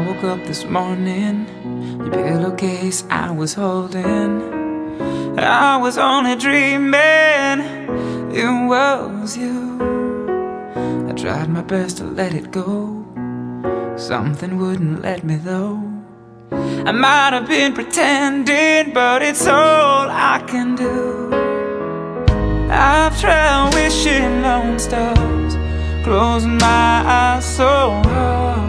woke up this morning, your pillowcase I was holding, I was only dreaming it was you. I tried my best to let it go, something wouldn't let me though. I might have been pretending, but it's all I can do. I've tried wishing on stars, closing my eyes so hard.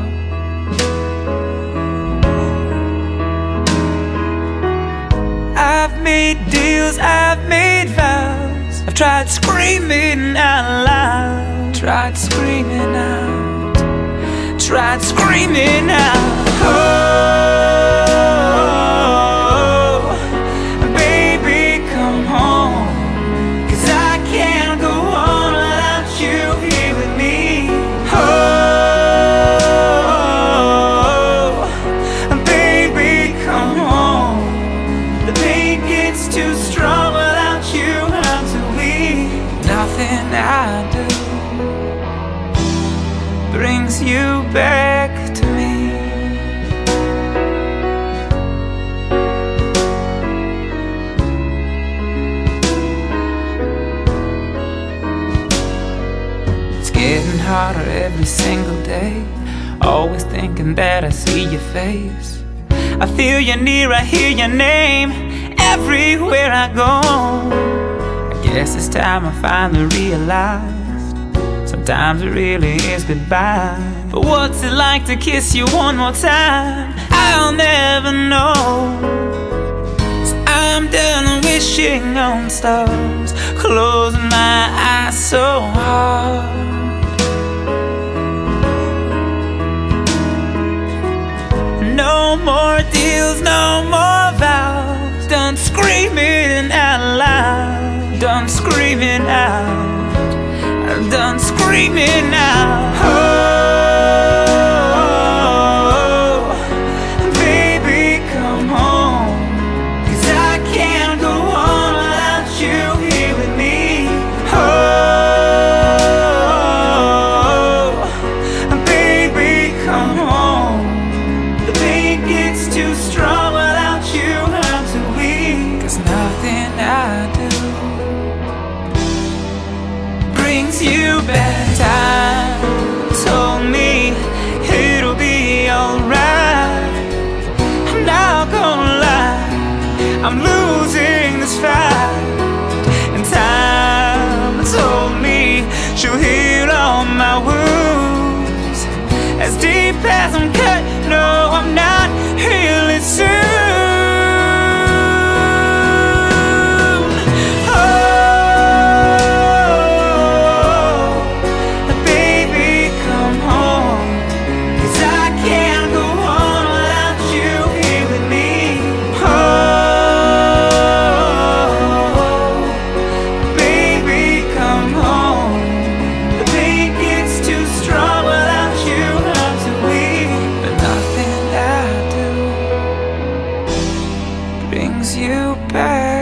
I've made deals, I've made vows, I've tried screaming out loud, tried screaming out, tried screaming out. Oh, baby, come home, 'cause I can't go on without you here with me. Oh, baby, come home. The pain gets too strong without you around to leave. Nothing I do brings you back to me. It's getting harder every single day, always thinking that I see your face. I feel you near, I hear your name everywhere I go. I guess it's time I finally realized sometimes it really is goodbye. But what's it like to kiss you one more time? I'll never know. So I'm done wishing on stars, closing my eyes so hard. No more deals, no more vows. Done screaming out loud, done screaming out, done screaming out. Oh, baby, come home, 'cause I can't go on without you here with me. Oh, baby, come home. The pain gets too strong without you around to leave. 'Cause nothing I do brings you back. Time told me it'll be alright. I'm not gonna lie, I'm losing this fight. And time told me she'll heal all my wounds. As deep as I'm cut, no, I'm not healing soon. Brings you back.